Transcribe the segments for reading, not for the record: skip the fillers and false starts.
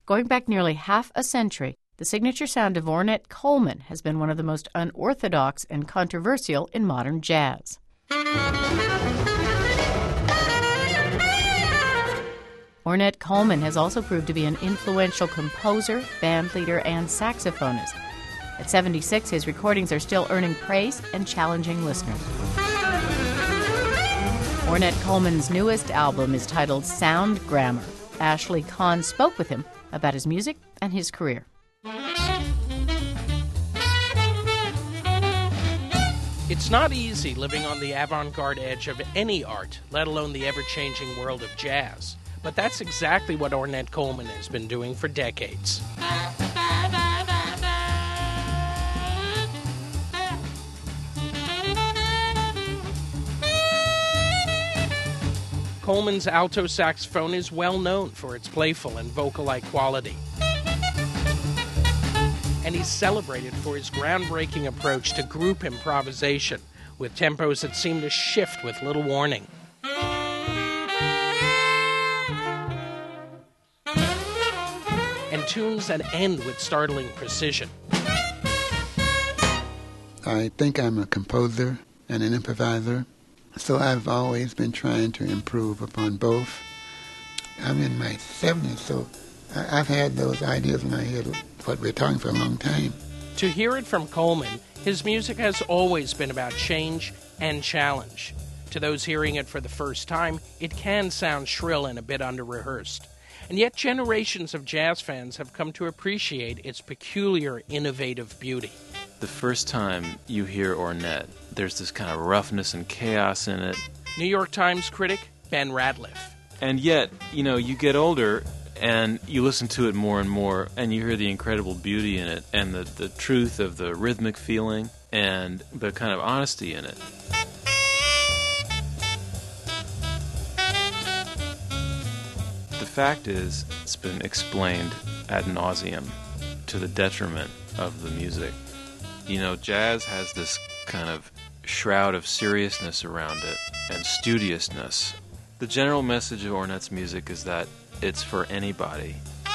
Going back nearly half a century, the signature sound of Ornette Coleman has been one of the most unorthodox and controversial in modern jazz. Ornette Coleman has also proved to be an influential composer, band leader, and saxophonist. At 76, his recordings are still earning praise and challenging listeners. Ornette Coleman's newest album is titled Sound Grammar. Ashley Kahn spoke with him about his music and his career. It's not easy living on the avant-garde edge of any art, let alone the ever-changing world of jazz. But that's exactly what Ornette Coleman has been doing for decades. Coleman's alto saxophone is well known for its playful and vocal-like quality. And he's celebrated for his groundbreaking approach to group improvisation, with tempos that seem to shift with little warning. And tunes that end with startling precision. I think I'm a composer and an improviser. So I've always been trying to improve upon both. I'm in my 70s, so I've had those ideas in my head, what we're talking for a long time. To hear it from Coleman, his music has always been about change and challenge. To those hearing it for the first time, it can sound shrill and a bit under-rehearsed. And yet generations of jazz fans have come to appreciate its peculiar, innovative beauty. The first time you hear Ornette, there's this kind of roughness and chaos in it. New York Times critic Ben Ratliff. And yet, you get older and you listen to it more and more, and you hear the incredible beauty in it and the truth of the rhythmic feeling and the kind of honesty in it. The fact is, it's been explained ad nauseum to the detriment of the music. Jazz has this kind of shroud of seriousness around it and studiousness. The general message of Ornette's music is that it's for anybody.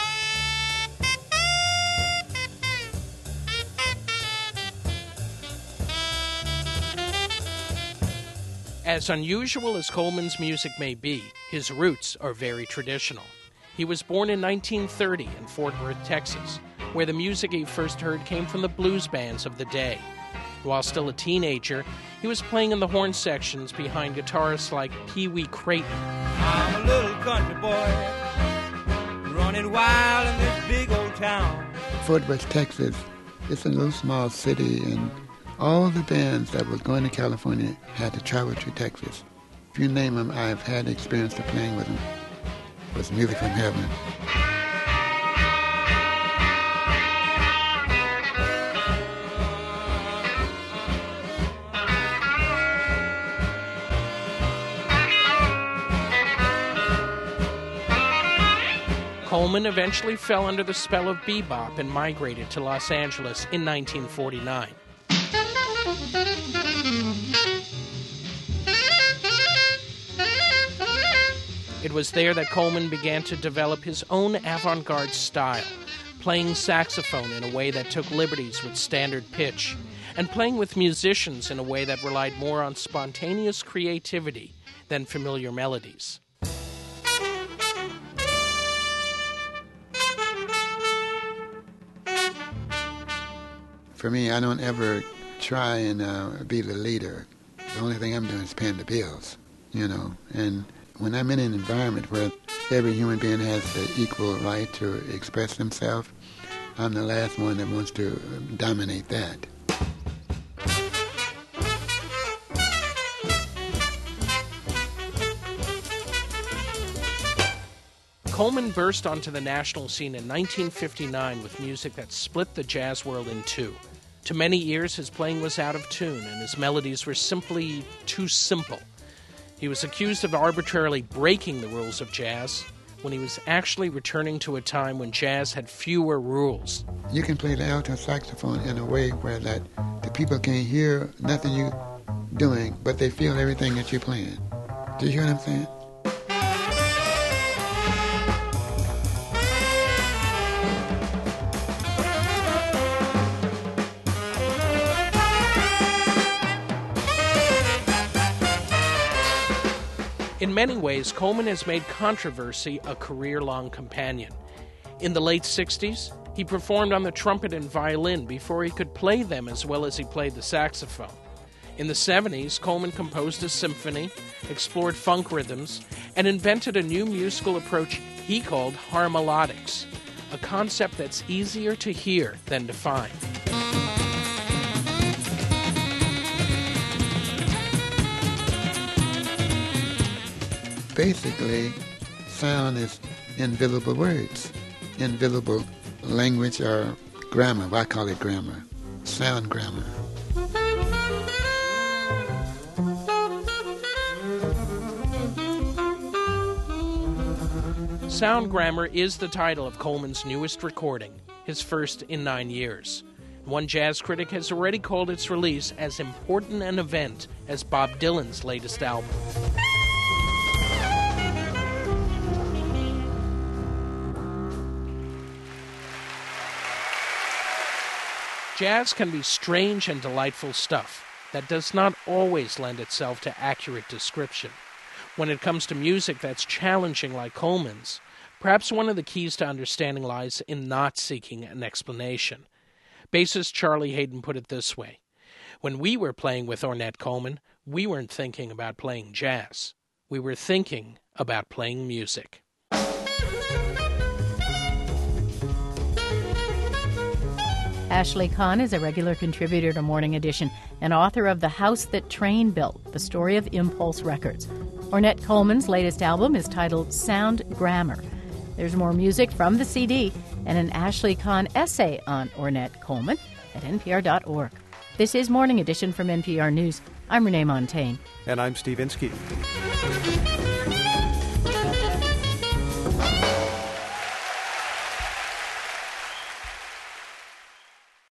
As unusual as Coleman's music may be, his roots are very traditional. He was born in 1930 in Fort Worth, Texas, where the music he first heard came from the blues bands of the day. While still a teenager, he was playing in the horn sections behind guitarists like Pee Wee Creighton. I'm a little country boy, running wild in this big old town. Fort Worth, Texas, it's a little small city, and all the bands that was going to California had to travel to Texas. If you name them, I've had experience of playing with them. It was music from heaven. Coleman eventually fell under the spell of bebop and migrated to Los Angeles in 1949. It was there that Coleman began to develop his own avant-garde style, playing saxophone in a way that took liberties with standard pitch, and playing with musicians in a way that relied more on spontaneous creativity than familiar melodies. For me, I don't ever try and be the leader. The only thing I'm doing is paying the bills, and when I'm in an environment where every human being has the equal right to express themselves, I'm the last one that wants to dominate that. Coleman burst onto the national scene in 1959 with music that split the jazz world in two. To many ears, his playing was out of tune, and his melodies were simply too simple. He was accused of arbitrarily breaking the rules of jazz, when he was actually returning to a time when jazz had fewer rules. You can play the alto saxophone in a way where that the people can't hear nothing you're doing, but they feel everything that you're playing. Do you hear what I'm saying? In many ways, Coleman has made controversy a career-long companion. In the late 60s, he performed on the trumpet and violin before he could play them as well as he played the saxophone. In the 70s, Coleman composed a symphony, explored funk rhythms, and invented a new musical approach he called harmolodics, a concept that's easier to hear than to find. Basically, sound is invisible words, invisible language or grammar. I call it grammar, sound grammar. Sound Grammar is the title of Coleman's newest recording, his first in 9 years. One jazz critic has already called its release as important an event as Bob Dylan's latest album. Jazz can be strange and delightful stuff that does not always lend itself to accurate description. When it comes to music that's challenging like Coleman's, perhaps one of the keys to understanding lies in not seeking an explanation. Bassist Charlie Haden put it this way: when we were playing with Ornette Coleman, we weren't thinking about playing jazz. We were thinking about playing music. Ashley Kahn is a regular contributor to Morning Edition and author of The House That Train Built, the story of Impulse Records. Ornette Coleman's latest album is titled Sound Grammar. There's more music from the CD and an Ashley Kahn essay on Ornette Coleman at npr.org. This is Morning Edition from NPR News. I'm Renee Montaigne. And I'm Steve Inskeep.